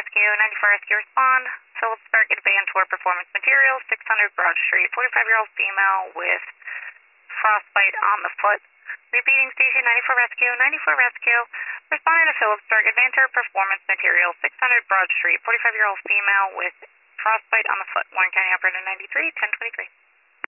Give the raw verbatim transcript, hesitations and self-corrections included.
Rescue, ninety-four Rescue respond. Phillipsburg Advanced War Performance Materials, six hundred Broad Street, forty-five-year-old female with frostbite on the foot. Repeating station ninety-four Rescue, ninety-four Rescue. Responding to Phillipsburg Advanced War Performance Materials, six hundred Broad Street, forty-five-year-old female with frostbite on the foot. Warren County Operator ninety-three, ten twenty-three.